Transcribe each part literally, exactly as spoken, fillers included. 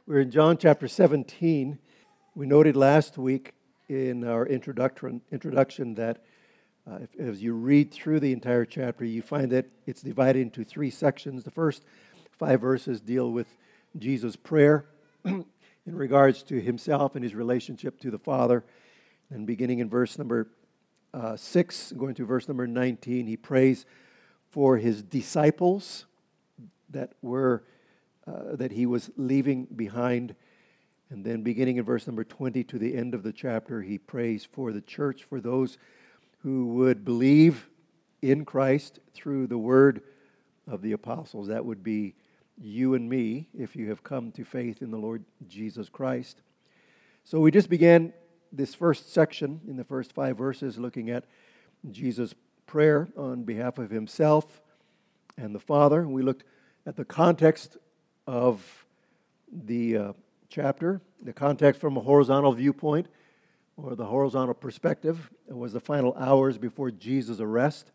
We're in John chapter seventeen. We noted last week in our introduction, introduction that uh, if, as you read through the entire chapter, you find that it's divided into three sections. The first five verses deal with Jesus' prayer in regards to himself and his relationship to the Father. And beginning in verse number uh, six, going to verse number nineteen, he prays for his disciples that were Uh, that he was leaving behind. And then beginning in verse number twenty to the end of the chapter, he prays for the church, for those who would believe in Christ through the word of the apostles. That would be you and me if you have come to faith in the Lord Jesus Christ. So we just began this first section in the first five verses looking at Jesus' prayer on behalf of himself and the Father. We looked at the context of the uh, chapter, the context from a horizontal viewpoint or the horizontal perspective. It was the final hours before Jesus' arrest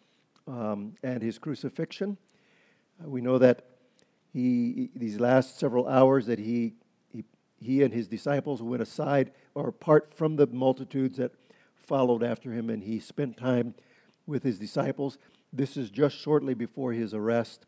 um, and his crucifixion. Uh, we know that he, these last several hours that he, he, he and his disciples went aside or apart from the multitudes that followed after him, and he spent time with his disciples. This is just shortly before his arrest.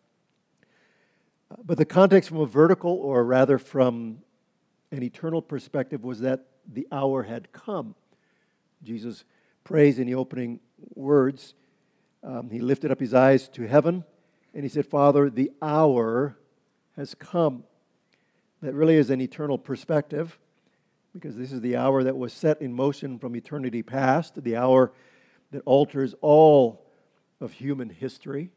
But the context from a vertical, or rather from an eternal perspective, was that the hour had come. Jesus prays in the opening words. Um, he lifted up his eyes to heaven, and he said, "Father, the hour has come." That really is an eternal perspective, because this is the hour that was set in motion from eternity past, the hour that alters all of human history.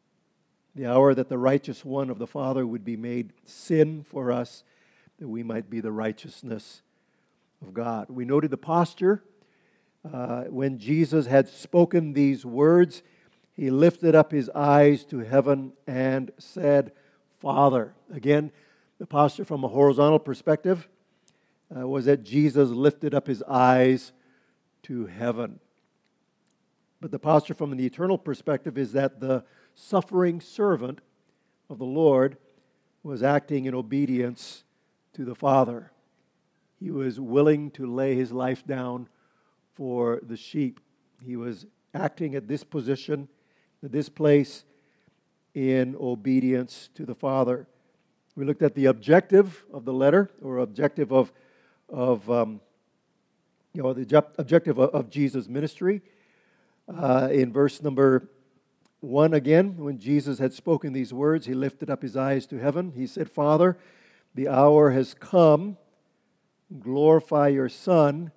The hour that the righteous one of the Father would be made sin for us, that we might be the righteousness of God. We noted the posture. Uh, when Jesus had spoken these words, he lifted up his eyes to heaven and said, "Father." Again, the posture from a horizontal perspective uh, was that Jesus lifted up his eyes to heaven. But the posture from an eternal perspective is that the suffering servant of the Lord was acting in obedience to the Father. He was willing to lay his life down for the sheep. He was acting at this position, at this place, in obedience to the Father. We looked at the objective of the letter, or objective of, of um, you know, the objective of, of Jesus' ministry. Uh, in verse number one again, when Jesus had spoken these words, he lifted up his eyes to heaven. He said, "Father, the hour has come. Glorify your Son,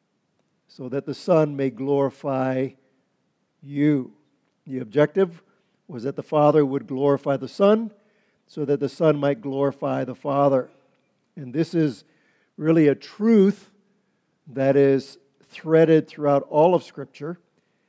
so that the Son may glorify you." The objective was that the Father would glorify the Son, so that the Son might glorify the Father. And this is really a truth that is threaded throughout all of Scripture,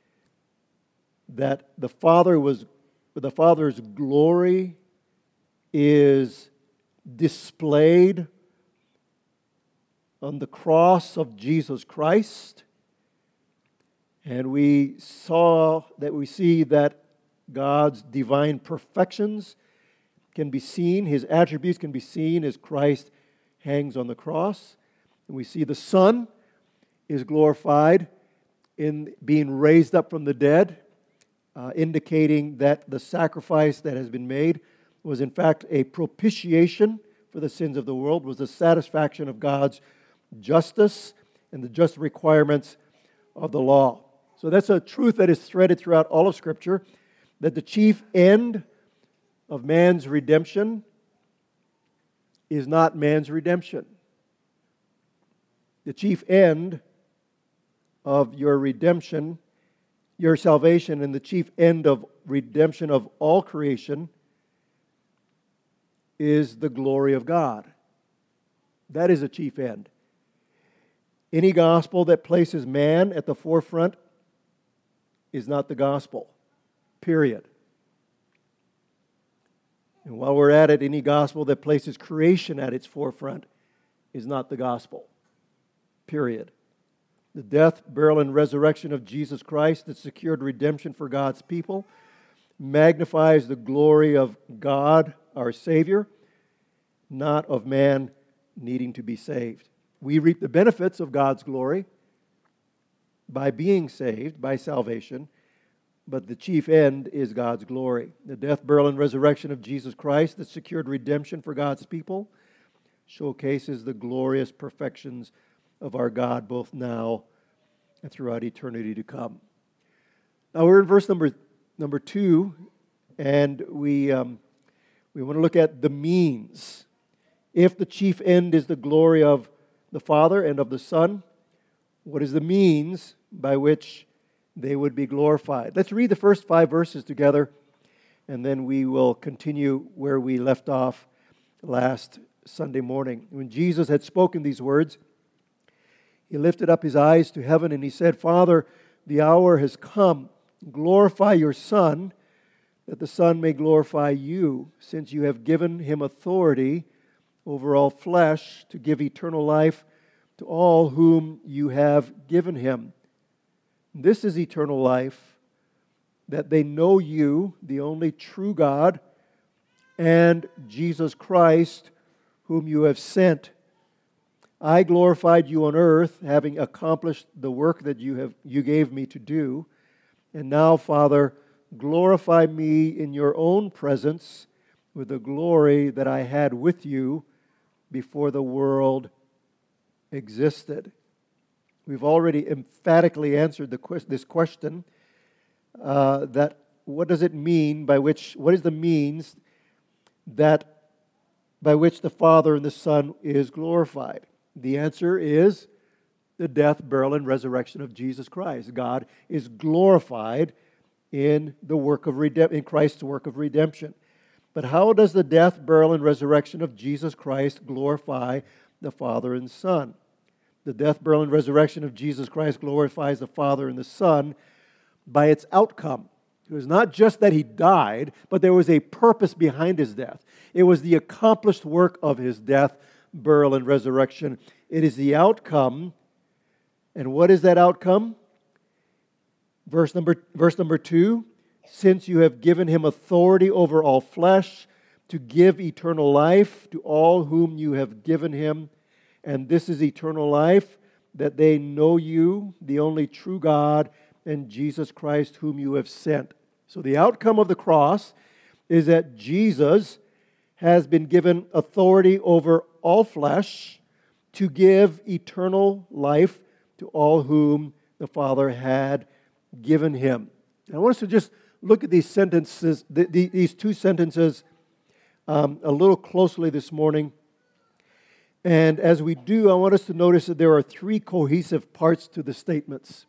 that the Father was, the Father's glory is displayed on the cross of Jesus Christ. And we saw that we see that God's divine perfections can be seen, his attributes can be seen as Christ hangs on the cross. And we see the Son is glorified in being raised up from the dead, Uh, indicating that the sacrifice that has been made was in fact a propitiation for the sins of the world, was the satisfaction of God's justice and the just requirements of the law. So that's a truth that is threaded throughout all of Scripture, that the chief end of man's redemption is not man's redemption. The chief end of your redemption, your salvation, and the chief end of redemption of all creation is the glory of God. That is a chief end. Any gospel that places man at the forefront is not the gospel, period. And while we're at it, any gospel that places creation at its forefront is not the gospel, period. The death, burial, and resurrection of Jesus Christ that secured redemption for God's people magnifies the glory of God, our Savior, not of man needing to be saved. We reap the benefits of God's glory by being saved, by salvation, but the chief end is God's glory. The death, burial, and resurrection of Jesus Christ that secured redemption for God's people showcases the glorious perfections of our God both now and throughout eternity to come. Now we're in verse number number two, and we um, we want to look at the means. If the chief end is the glory of the Father and of the Son, what is the means by which they would be glorified? Let's read the first five verses together, and then we will continue where we left off last Sunday morning. When Jesus had spoken these words, He lifted up His eyes to heaven and He said, Father, the hour has come. Glorify your Son, that the Son may glorify you, since you have given Him authority over all flesh to give eternal life to all whom you have given Him. This is eternal life, that they know you, the only true God, and Jesus Christ, whom you have sent. I glorified you on earth, having accomplished the work that you have you gave me to do. And now, Father, glorify me in your own presence with the glory that I had with you before the world existed. We've already emphatically answered the que- this question, uh, that what does it mean by which, what is the means that by which the Father and the Son is glorified? The answer is the death, burial, and resurrection of Jesus Christ. God is glorified in the work of redemption, in Christ's work of redemption. But how does the death, burial, and resurrection of Jesus Christ glorify the Father and Son? The death, burial, and resurrection of Jesus Christ glorifies the Father and the Son by its outcome. It was not just that He died, but there was a purpose behind His death. It was the accomplished work of His death, burial, and resurrection. It is the outcome. And what is that outcome? Verse number, verse number two, since you have given Him authority over all flesh to give eternal life to all whom you have given Him. And this is eternal life, that they know you, the only true God, and Jesus Christ, whom you have sent. So the outcome of the cross is that Jesus has been given authority over all flesh to give eternal life to all whom the Father had given Him. And I want us to just look at these sentences, these two sentences, um, a little closely this morning. And as we do, I want us to notice that there are three cohesive parts to the statements.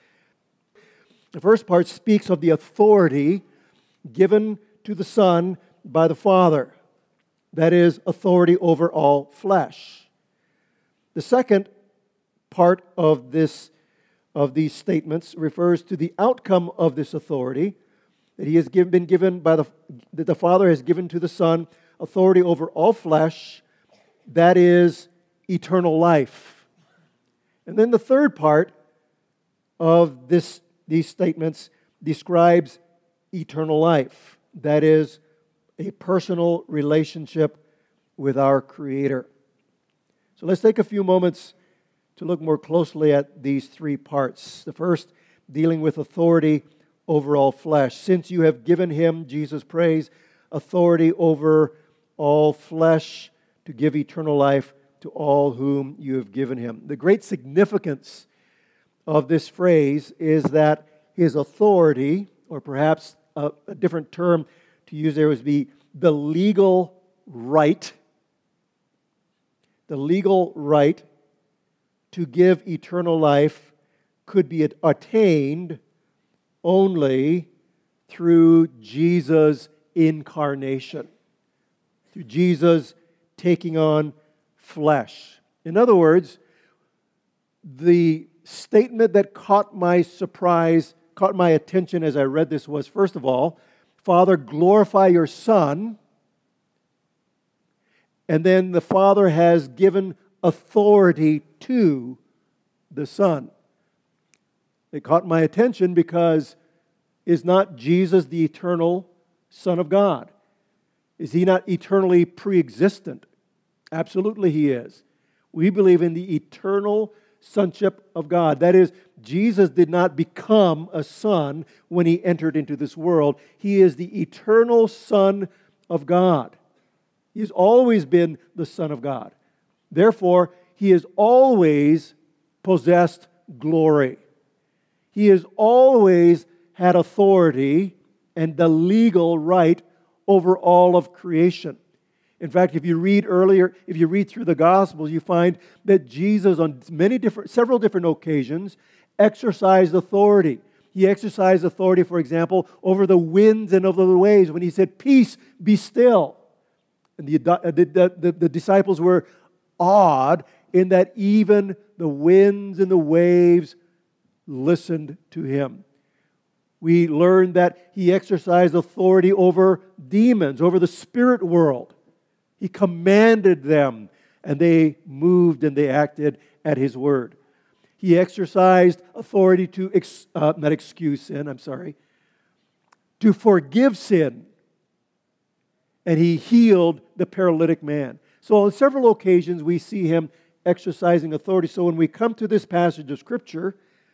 The first part speaks of the authority given to the Son by the Father. That is, authority over all flesh. The second part of this of these statements refers to the outcome of this authority, that He has given, been given by the that the Father has given to the Son authority over all flesh. That is eternal life. And then the third part of this, these statements describes eternal life. That is a personal relationship with our Creator. So let's take a few moments to look more closely at these three parts. The first, dealing with authority over all flesh. Since you have given Him, Jesus prays, authority over all flesh, to give eternal life to all whom you have given Him. The great significance of this phrase is that His authority, or perhaps a, a different term to use there would be the legal right, the legal right to give eternal life could be attained only through Jesus' incarnation, through Jesus' taking on flesh. In other words, the statement that caught my surprise, caught my attention as I read this was, first of all, Father, glorify your Son. And then the Father has given authority to the Son. It caught my attention because is not Jesus the eternal Son of God? Is He not eternally pre-existent? Absolutely he is. We believe in the eternal sonship of God. That is, Jesus did not become a son when he entered into this world. He is the eternal Son of God. He has always been the Son of God. Therefore, he has always possessed glory. He has always had authority and the legal right over all of creation. In fact, if you read earlier, if you read through the Gospels, you find that Jesus on many different, several different occasions exercised authority. He exercised authority, for example, over the winds and over the waves when he said, "Peace, be still." And the, the, the, the disciples were awed in that even the winds and the waves listened to him. We learned that he exercised authority over demons, over the spirit world. He commanded them, and they moved and they acted at his word. He exercised authority to, ex, uh, not excuse sin, I'm sorry, to forgive sin. And he healed the paralytic man. So on several occasions we see him exercising authority. So when we come to this passage of Scripture,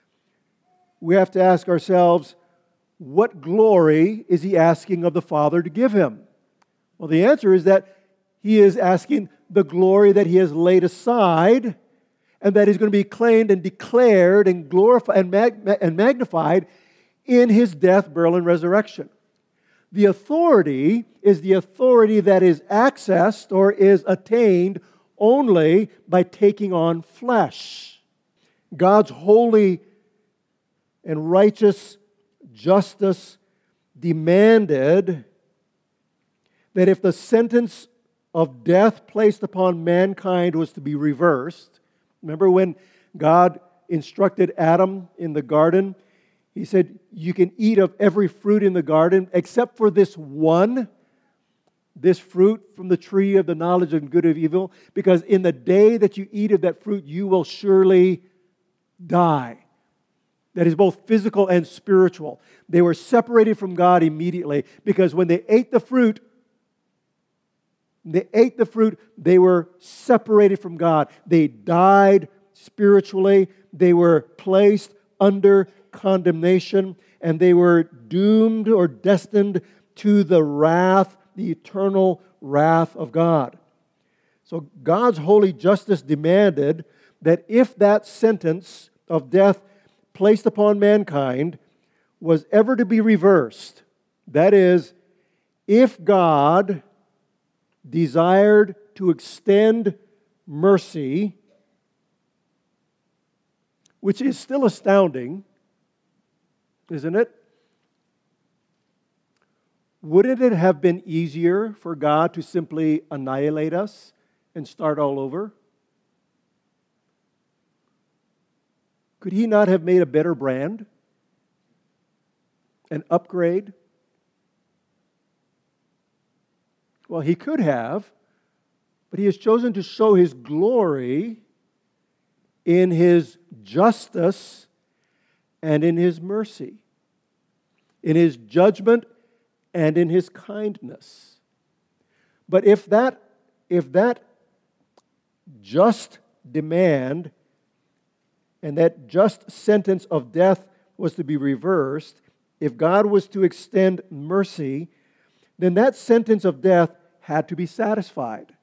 we have to ask ourselves, what glory is he asking of the Father to give him? Well, the answer is that he is asking the glory that he has laid aside and that is going to be claimed and declared and glorified and, mag- and magnified in his death, burial, and resurrection. The authority is the authority that is accessed or is attained only by taking on flesh. God's holy and righteous justice demanded that if the sentence of death placed upon mankind was to be reversed, remember when God instructed Adam in the garden, he said, you can eat of every fruit in the garden except for this one, this fruit from the tree of the knowledge of good and evil, because in the day that you eat of that fruit, you will surely die. That is both physical and spiritual. They were separated from God immediately because when they ate the fruit, they ate the fruit, they were separated from God. They died spiritually. They were placed under condemnation, and they were doomed or destined to the wrath, the eternal wrath of God. So God's holy justice demanded that if that sentence of death placed upon mankind was ever to be reversed, that is, if God desired to extend mercy, which is still astounding, isn't it? Wouldn't it have been easier for God to simply annihilate us and start all over? Could He not have made a better brand? An upgrade? Well, He could have, but He has chosen to show His glory in His justice and in His mercy, in His judgment and in His kindness. But if that, if that just demand and that just sentence of death was to be reversed, if God was to extend mercy, then that sentence of death had to be satisfied.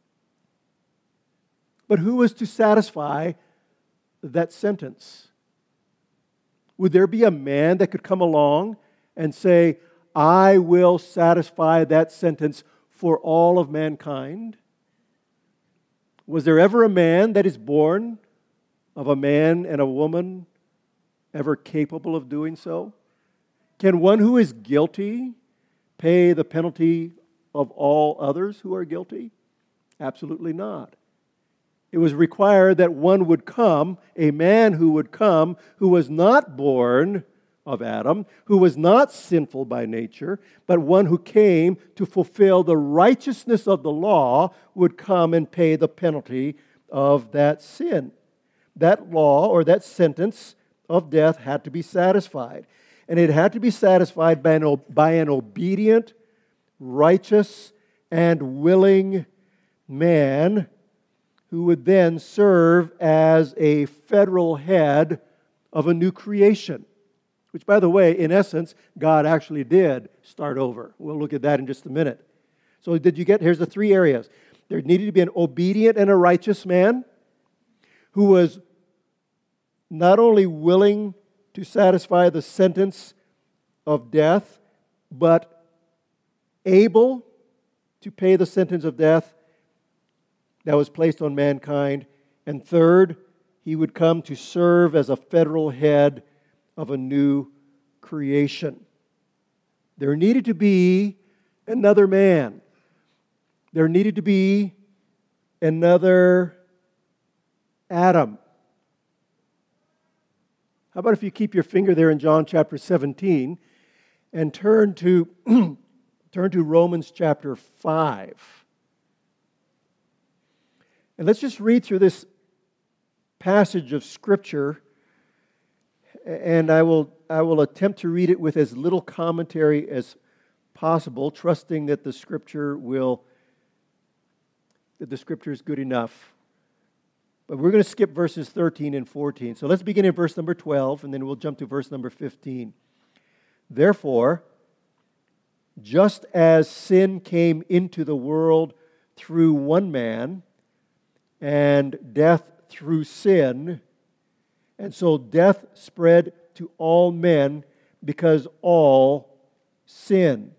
But who was to satisfy that sentence? Would there be a man that could come along and say, I will satisfy that sentence for all of mankind? Was there ever a man that is born of a man and a woman ever capable of doing so? Can one who is guilty pay the penalty of all others who are guilty? Absolutely not. It was required that one would come, a man who would come, who was not born of Adam, who was not sinful by nature, but one who came to fulfill the righteousness of the law would come and pay the penalty of that sin. That law or that sentence of death had to be satisfied. And it had to be satisfied by an, by an obedient, righteous, and willing man who would then serve as a federal head of a new creation, which, by the way, in essence, God actually did start over. We'll look at that in just a minute. So did you get, here's the three areas. There needed to be an obedient and a righteous man who was not only willing to satisfy the sentence of death, but able to pay the sentence of death that was placed on mankind. And third, he would come to serve as a federal head of a new creation. There needed to be another man. There needed to be another Adam. How about if you keep your finger there in John chapter seventeen and turn to turn to Romans chapter five. And let's just read through this passage of Scripture, and I will I will attempt to read it with as little commentary as possible, trusting that the Scripture will that the Scripture is good enough. But we're going to skip verses thirteen and fourteen. So let's begin in verse number twelve, and then we'll jump to verse number fifteen. Therefore, just as sin came into the world through one man, and death through sin, and so death spread to all men because all sin.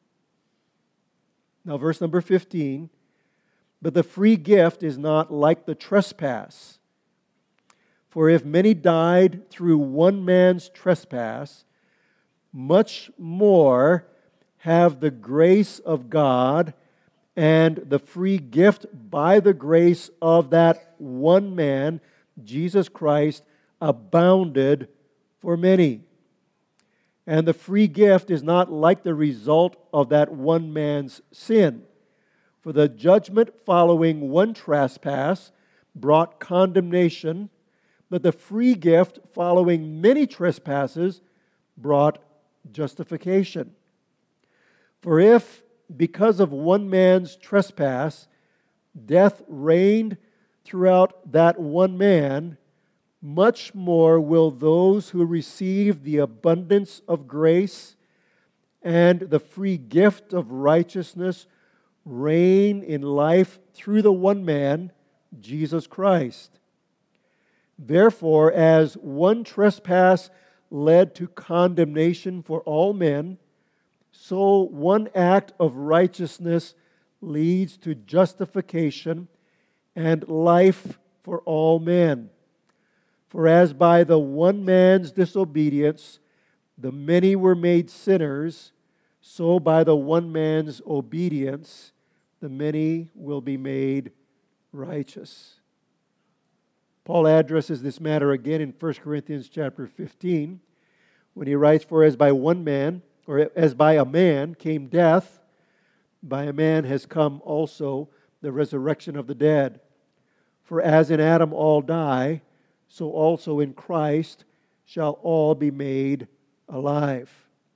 Now, verse number fifteen. But the free gift is not like the trespass. For if many died through one man's trespass, much more have the grace of God and the free gift by the grace of that one man, Jesus Christ, abounded for many. And the free gift is not like the result of that one man's sin. For the judgment following one trespass brought condemnation, but the free gift following many trespasses brought justification. For if, because of one man's trespass, death reigned throughout that one man, much more will those who receive the abundance of grace and the free gift of righteousness reign in life through the one man, Jesus Christ. Therefore, as one trespass led to condemnation for all men, so one act of righteousness leads to justification and life for all men. For as by the one man's disobedience the many were made sinners, so by the one man's obedience the many will be made righteous. Paul addresses this matter again in First Corinthians chapter fifteen when he writes, For as by one man, or as by a man came death, by a man has come also the resurrection of the dead. For as in Adam all die, so also in Christ shall all be made alive.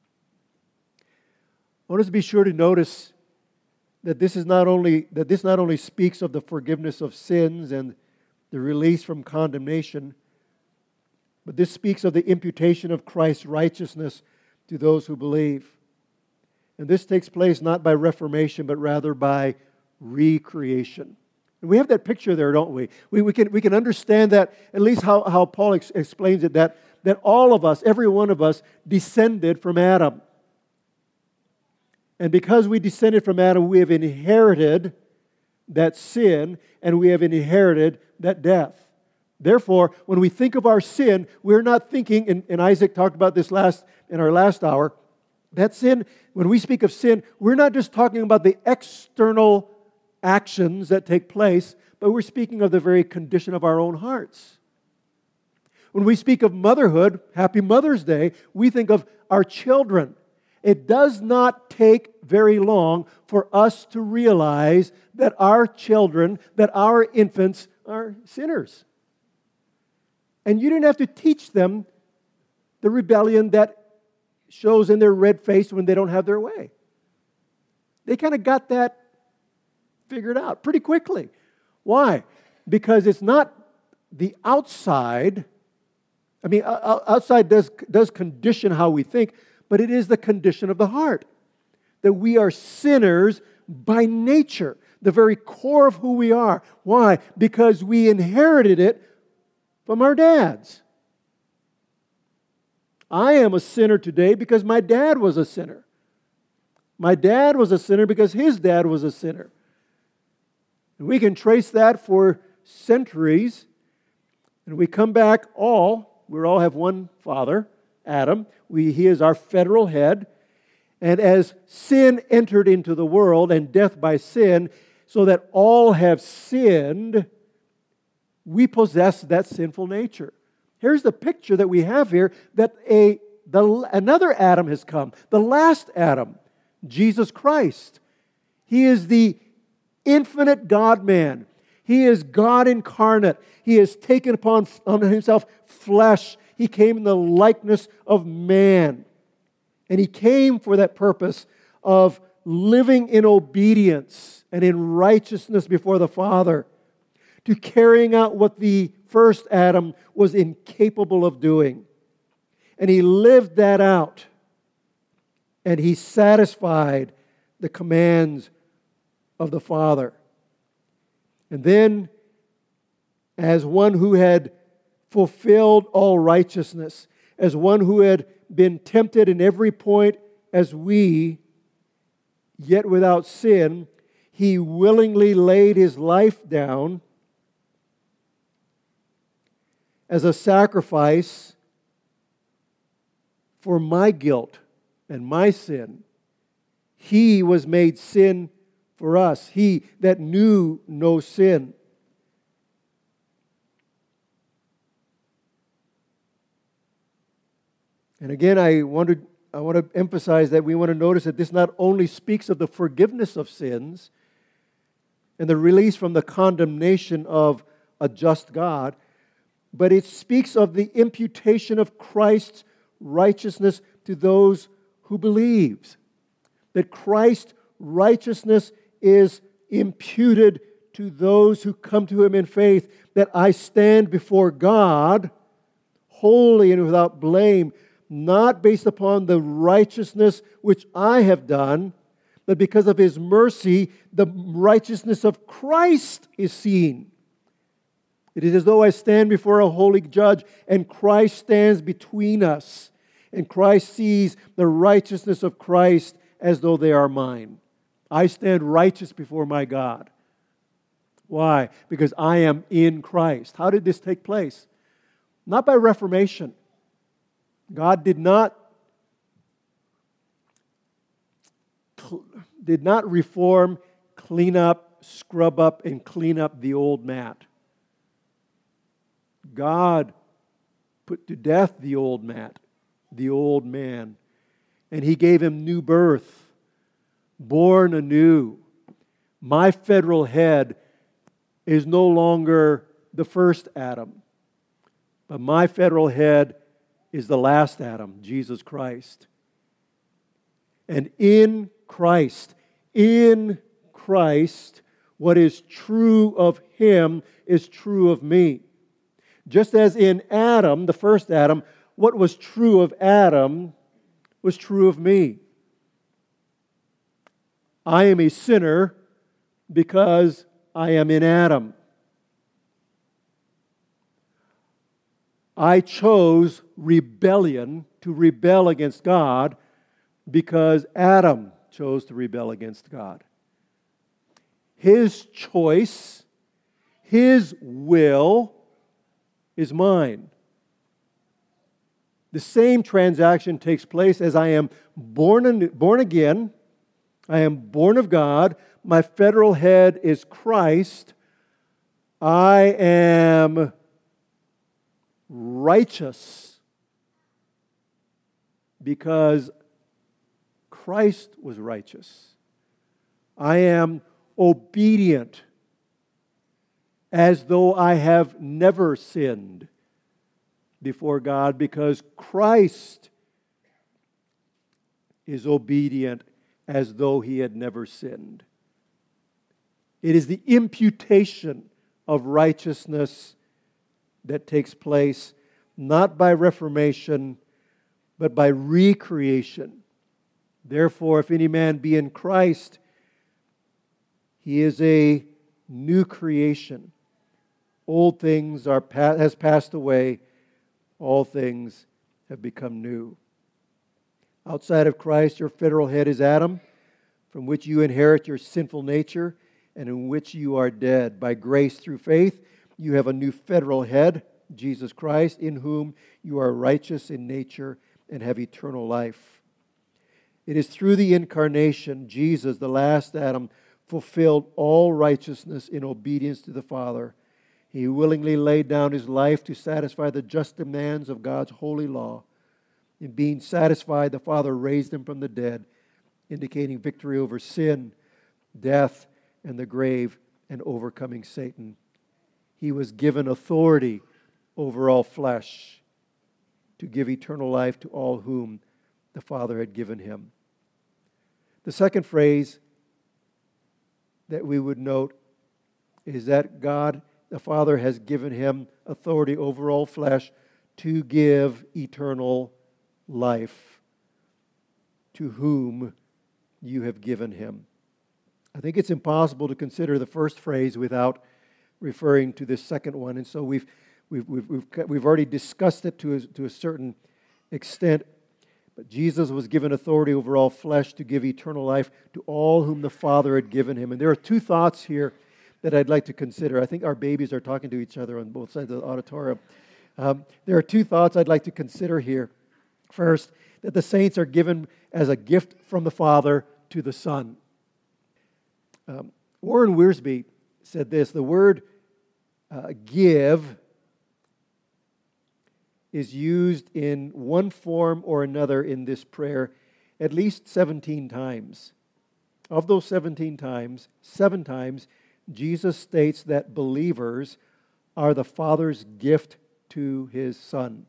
I want us to be sure to notice that this is not only that this not only speaks of the forgiveness of sins and the release from condemnation, but this speaks of the imputation of Christ's righteousness to those who believe. And this takes place not by reformation, but rather by recreation. And we have that picture there, don't we? We, we, can, we can understand that, at least how, how Paul ex- explains it, that, that all of us, every one of us, descended from Adam. And because we descended from Adam, we have inherited that sin, and we have inherited that death. Therefore, when we think of our sin, we're not thinking, and, and Isaac talked about this last in our last hour, that sin, when we speak of sin, we're not just talking about the external actions that take place, but we're speaking of the very condition of our own hearts. When we speak of motherhood, Happy Mother's Day, we think of our children. It does not take very long for us to realize that our children, that our infants are sinners. And you didn't have to teach them the rebellion that shows in their red face when they don't have their way. They kind of got that figured out pretty quickly. Why? Because it's not the outside. I mean, outside does, does condition how we think, but it is the condition of the heart. That we are sinners by nature, the very core of who we are. Why? Because we inherited it from our dads. I am a sinner today because my dad was a sinner. My dad was a sinner because his dad was a sinner. And we can trace that for centuries. And we come back all, we all have one father, Adam. We, he is our federal head. And as sin entered into the world and death by sin, so that all have sinned, we possess that sinful nature. Here's the picture that we have here, that a the, another Adam has come, the last Adam, Jesus Christ. He is the infinite God-man. He is God incarnate. He has taken upon on himself flesh. He came in the likeness of man. And He came for that purpose of living in obedience and in righteousness before the Father, to carrying out what the first Adam was incapable of doing. And He lived that out. And He satisfied the commands of the Father. And then, as one who had fulfilled all righteousness, as one who had been tempted in every point as we, yet without sin, He willingly laid His life down as a sacrifice for my guilt and my sin. He was made sin for us, He that knew no sin. And again, I want to, I want to emphasize that we want to notice that this not only speaks of the forgiveness of sins and the release from the condemnation of a just God, but it speaks of the imputation of Christ's righteousness to those who believe. That Christ's righteousness is imputed to those who come to Him in faith, that I stand before God holy and without blame, not based upon the righteousness which I have done, but because of His mercy, the righteousness of Christ is seen. It is as though I stand before a holy judge and Christ stands between us. And Christ sees the righteousness of Christ as though they are mine. I stand righteous before my God. Why? Because I am in Christ. How did this take place? Not by reformation. God did not, did not reform, clean up, scrub up, and clean up the old mat. God put to death the old mat, the old man, and He gave him new birth, born anew. My federal head is no longer the first Adam, but my federal head is the last Adam, Jesus Christ. And in Christ, in Christ, what is true of Him is true of me. Just as in Adam, the first Adam, what was true of Adam was true of me. I am a sinner because I am in Adam. I chose rebellion, to rebel against God, because Adam chose to rebel against God. His choice, His will is mine. The same transaction takes place as I am born, anew, born again. I am born of God. My federal head is Christ. I am righteous because Christ was righteous. I am obedient as though I have never sinned before God, because Christ is obedient as though He had never sinned. It is the imputation of righteousness that takes place not by reformation, but by recreation. Therefore, if any man be in Christ, he is a new creation. Old things are has passed away, all things have become new. Outside of Christ, your federal head is Adam, from which you inherit your sinful nature, and in which you are dead. By grace through faith, you have a new federal head, Jesus Christ, in whom you are righteous in nature and have eternal life. It is through the incarnation, Jesus, the last Adam, fulfilled all righteousness in obedience to the Father. He willingly laid down his life to satisfy the just demands of God's holy law. In being satisfied, the Father raised him from the dead, indicating victory over sin, death, and the grave, and overcoming Satan. He was given authority over all flesh to give eternal life to all whom the Father had given him. The second phrase that we would note is that God, the Father, has given him authority over all flesh to give eternal life to whom you have given him. I think it's impossible to consider the first phrase without referring to this second one, and so we've we've we've we've, we've already discussed it to a, to a certain extent. But Jesus was given authority over all flesh to give eternal life to all whom the Father had given him. And there are two thoughts here that I'd like to consider. I think our babies are talking to each other on both sides of the auditorium. Um, there are two thoughts I'd like to consider here. First, that the saints are given as a gift from the Father to the Son. Um, Warren Wiersbe said this: the word uh, give is used in one form or another in this prayer at least seventeen times. Of those seventeen times, seven times, Jesus states that believers are the Father's gift to his Son.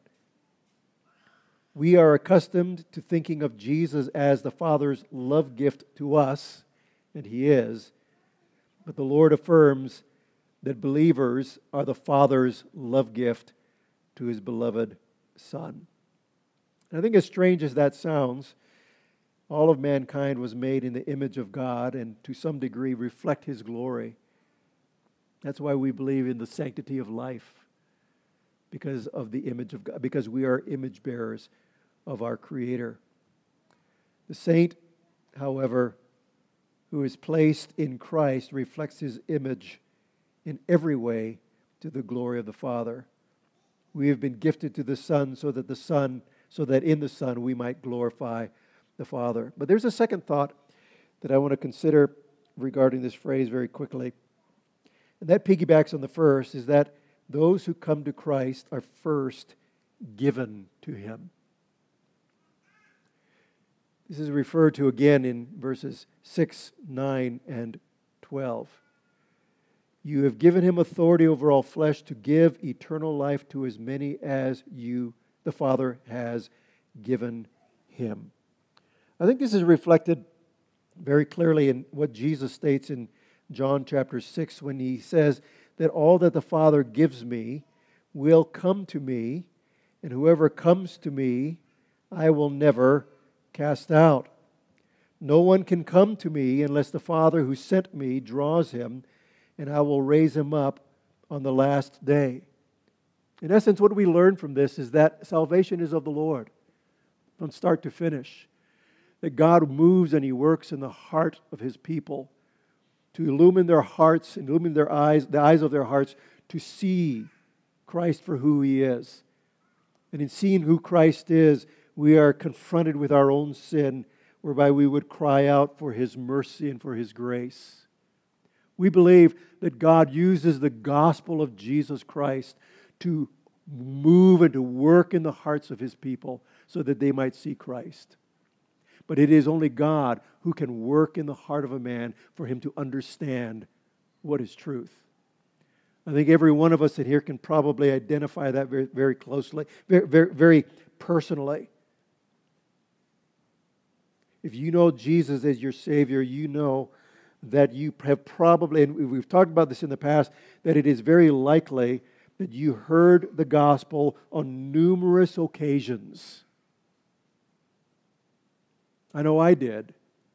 We are accustomed to thinking of Jesus as the Father's love gift to us, and he is. But the Lord affirms that believers are the Father's love gift to his beloved Son. And I think as strange as that sounds, all of mankind was made in the image of God and to some degree reflect his glory. That's why we believe in the sanctity of life, because of the image of God, because we are image bearers of our Creator. The saint, however, who is placed in Christ reflects his image in every way to the glory of the Father. We have been gifted to the Son so that the Son, so that in the Son we might glorify the Father. But there's a second thought that I want to consider regarding this phrase very quickly. And that piggybacks on the first, is that those who come to Christ are first given to him. This is referred to again in verses six, nine, and twelve. You have given him authority over all flesh to give eternal life to as many as you, the Father, has given him. I think this is reflected very clearly in what Jesus states in John chapter six when he says that all that the Father gives me will come to me, and whoever comes to me, I will never cast out. No one can come to me unless the Father who sent me draws him, and I will raise him up on the last day. In essence, what we learn from this is that salvation is of the Lord from start to finish. That God moves and he works in the heart of his people to illumine their hearts, illumine their eyes, the eyes of their hearts, to see Christ for who he is. And in seeing who Christ is, we are confronted with our own sin, whereby we would cry out for his mercy and for his grace. We believe that God uses the gospel of Jesus Christ to move and to work in the hearts of his people so that they might see Christ. But it is only God who can work in the heart of a man for him to understand what is truth. I think every one of us in here can probably identify that very, very closely, very, very, very personally. If you know Jesus as your Savior, you know that you have probably, and we've talked about this in the past, that it is very likely that you heard the gospel on numerous occasions. I know I did.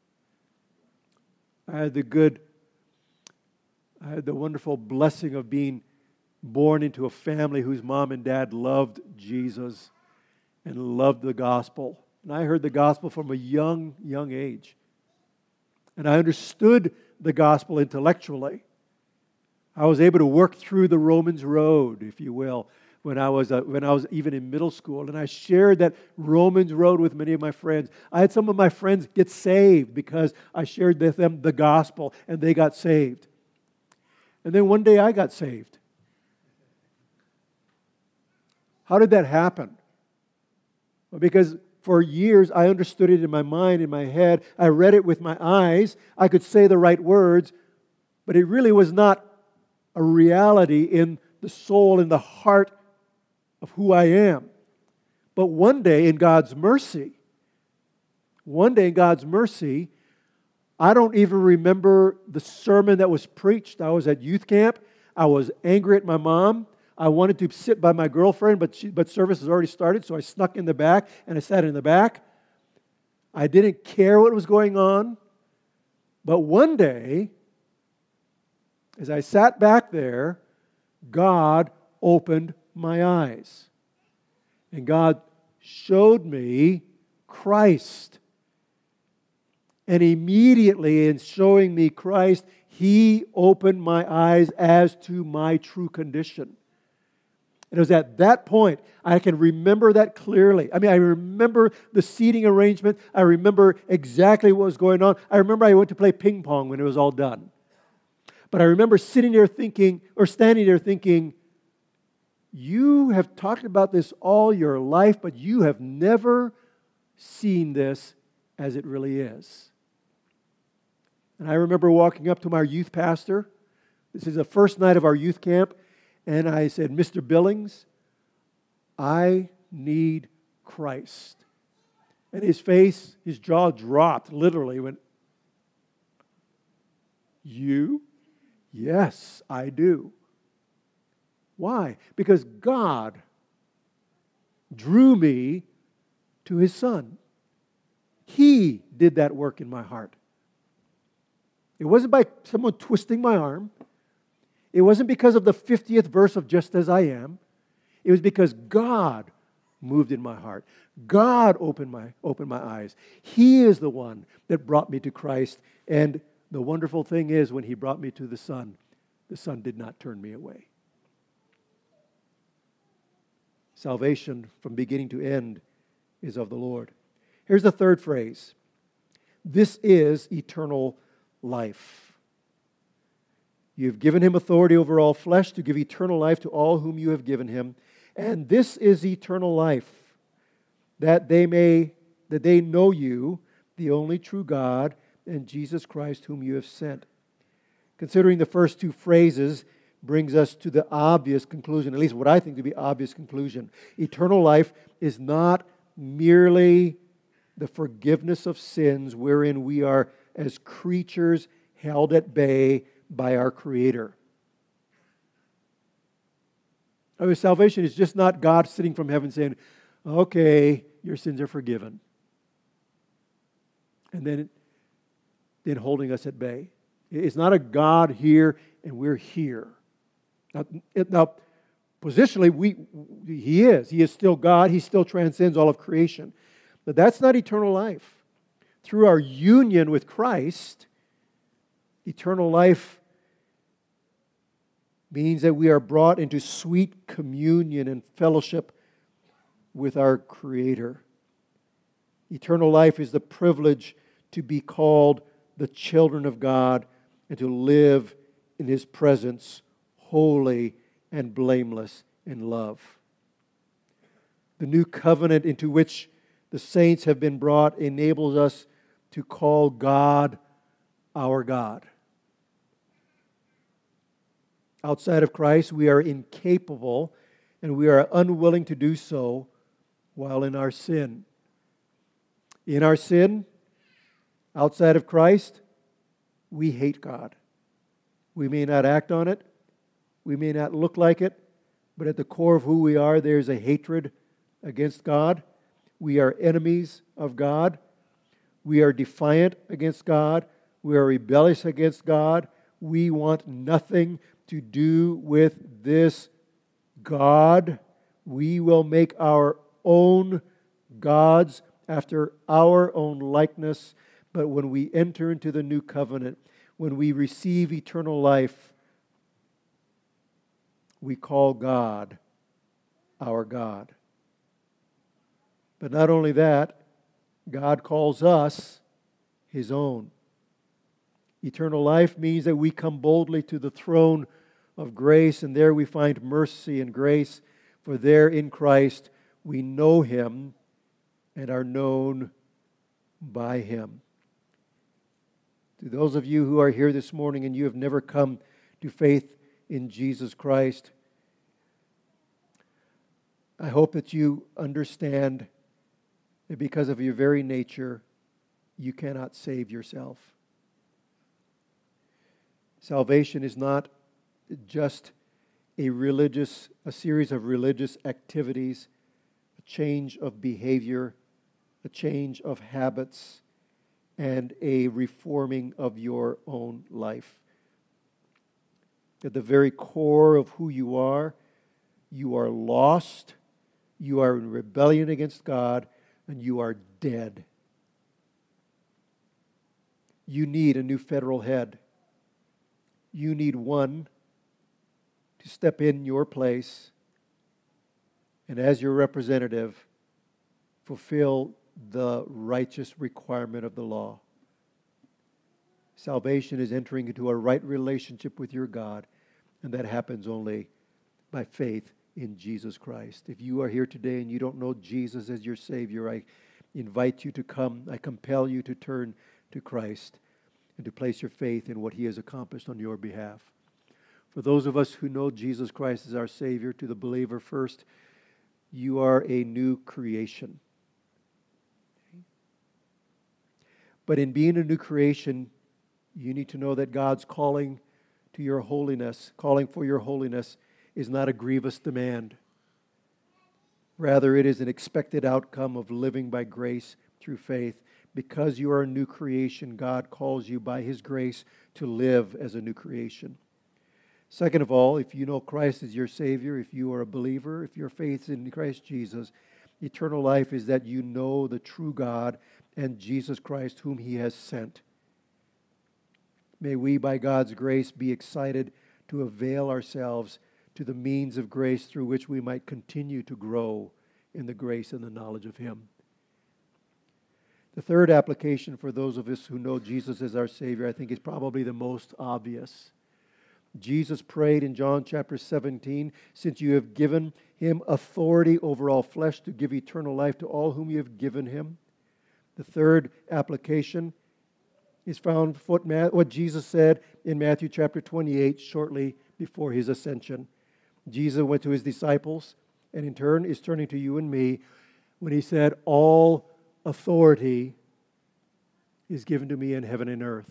I had the good, I had the wonderful blessing of being born into a family whose mom and dad loved Jesus and loved the gospel. And I heard the gospel from a young, young age. And I understood the gospel intellectually. I was able to work through the Romans road, if you will, when I was uh, when I was even in middle school. And I shared that Romans road with many of my friends. I had some of my friends get saved because I shared with them the gospel, and they got saved. And then one day I got saved. How did that happen? Well, because for years I understood it in my mind, in my head. I read it with my eyes. I could say the right words, but it really was not a reality in the soul, in the heart of who I am. But one day in God's mercy, one day in God's mercy, I don't even remember the sermon that was preached. I was at youth camp. I was angry at my mom. I wanted to sit by my girlfriend, but she, but service has already started, so I snuck in the back, and I sat in the back. I didn't care what was going on. But one day, as I sat back there, God opened my eyes. And God showed me Christ. And immediately in showing me Christ, He opened my eyes as to my true condition. And it was at that point, I can remember that clearly. I mean, I remember the seating arrangement. I remember exactly what was going on. I remember I went to play ping pong when it was all done. But I remember sitting there thinking, or standing there thinking, you have talked about this all your life, but you have never seen this as it really is. And I remember walking up to my youth pastor. This is the first night of our youth camp. And I said, Mister Billings, I need Christ. And his face, his jaw dropped, literally, went, you? Yes, I do. Why? Because God drew me to His Son. He did that work in my heart. It wasn't by someone twisting my arm. It wasn't because of the fiftieth verse of Just As I Am. It was because God moved in my heart. God opened my, opened my eyes. He is the one that brought me to Christ. And the wonderful thing is, when He brought me to the Son, the Son did not turn me away. Salvation from beginning to end is of the Lord. Here's the third phrase. This is eternal life. You've given Him authority over all flesh to give eternal life to all whom you have given Him. And this is eternal life, that they may, that they know you, the only true God, and Jesus Christ whom you have sent. Considering the first two phrases brings us to the obvious conclusion, at least what I think to be obvious conclusion. Eternal life is not merely the forgiveness of sins wherein we are as creatures held at bay by our Creator. I mean, salvation is just not God sitting from heaven saying, okay, your sins are forgiven. And then, then holding us at bay. It's not a God here and we're here. Now, it, now positionally, we, He is. He is still God. He still transcends all of creation. But that's not eternal life. Through our union with Christ, eternal life means that we are brought into sweet communion and fellowship with our Creator. Eternal life is the privilege to be called the children of God and to live in His presence, holy and blameless in love. The new covenant into which the saints have been brought enables us to call God our God. Outside of Christ, we are incapable and we are unwilling to do so while in our sin. In our sin, outside of Christ, we hate God. We may not act on it. We may not look like it. But at the core of who we are, there's a hatred against God. We are enemies of God. We are defiant against God. We are rebellious against God. We want nothing to do with this God. We will make our own gods after our own likeness. But when we enter into the new covenant, when we receive eternal life, we call God our God. But not only that, God calls us His own. Eternal life means that we come boldly to the throne of grace, and there we find mercy and grace, for there in Christ we know Him and are known by Him. To those of you who are here this morning and you have never come to faith in Jesus Christ, I hope that you understand that because of your very nature, you cannot save yourself. Salvation is not just a religious, a series of religious activities, a change of behavior, a change of habits, and a reforming of your own life. At the very core of who you are, you are lost, you are in rebellion against God, and you are dead. You need a new federal head. You need one to step in your place and as your representative fulfill the righteous requirement of the law. Salvation is entering into a right relationship with your God, and that happens only by faith in Jesus Christ. If you are here today and you don't know Jesus as your Savior, I invite you to come. I compel you to turn to Christ and to place your faith in what He has accomplished on your behalf. For those of us who know Jesus Christ as our Savior, to the believer first, you are a new creation. But in being a new creation, you need to know that God's calling to your holiness, calling for your holiness, is not a grievous demand. Rather, it is an expected outcome of living by grace through faith. Because you are a new creation, God calls you by His grace to live as a new creation. Second of all, if you know Christ as your Savior, if you are a believer, if your faith is in Christ Jesus, eternal life is that you know the true God and Jesus Christ whom He has sent. May we, by God's grace, be excited to avail ourselves to the means of grace through which we might continue to grow in the grace and the knowledge of Him. The third application for those of us who know Jesus as our Savior, I think, is probably the most obvious. Jesus prayed in John chapter seventeen, since you have given Him authority over all flesh to give eternal life to all whom you have given Him. The third application is found what Jesus said in Matthew chapter twenty-eight, shortly before His ascension. Jesus went to His disciples, and in turn is turning to you and me when He said, all authority is given to me in heaven and earth.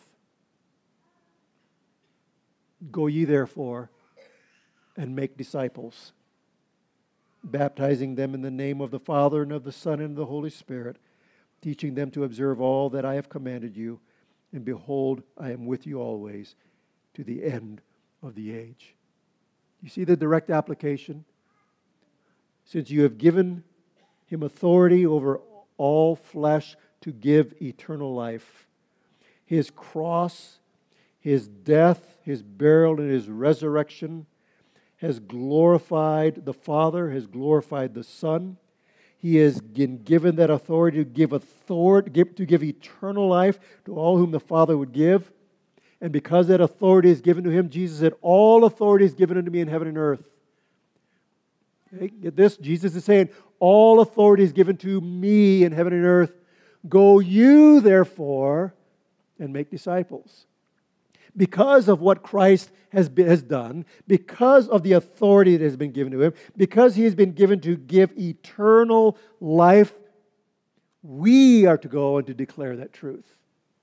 Go ye therefore and make disciples, baptizing them in the name of the Father and of the Son and of the Holy Spirit, teaching them to observe all that I have commanded you. And behold, I am with you always to the end of the age. You see the direct application? Since you have given Him authority over all flesh to give eternal life, His cross, His death, His burial, and His resurrection has glorified the Father, has glorified the Son. He has been given that authority to give authority, to give eternal life to all whom the Father would give. And because that authority is given to Him, Jesus said, all authority is given unto me in heaven and earth. Okay, get this? Jesus is saying, all authority is given to me in heaven and earth. Go you, therefore, and make disciples. Because of what Christ has, been, has done, because of the authority that has been given to Him, because He has been given to give eternal life, we are to go and to declare that truth.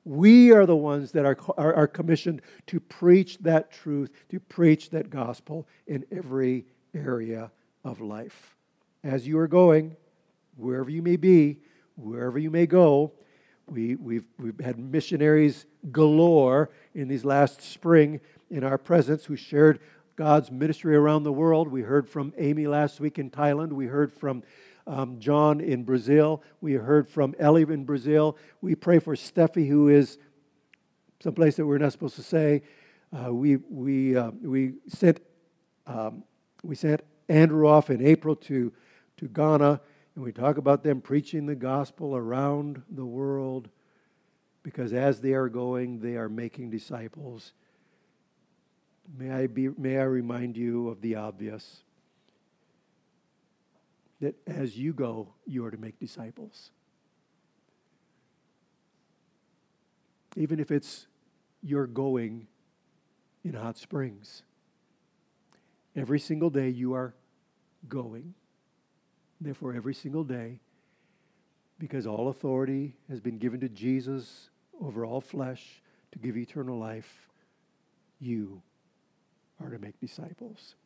We are the ones that are, are, are commissioned to preach that truth, to preach that gospel in every area of life. As you are going, wherever you may be, wherever you may go, we, we've, we've had missionaries galore in these last spring in our presence who shared God's ministry around the world. We heard from Amy last week in Thailand. We heard from um, John in Brazil. We heard from Ellie in Brazil. We pray for Steffi, who is someplace that we're not supposed to say. Uh, we we uh, we sent um, we sent Andrew off in April to to Ghana, and we talk about them preaching the gospel around the world, because as they are going, they are making disciples. May I be may I remind you of the obvious, that as you go, you are to make disciples. Even if it's you're going in Hot Springs, every single day you are going. Therefore, every single day, because all authority has been given to Jesus over all flesh to give eternal life, you are to make disciples.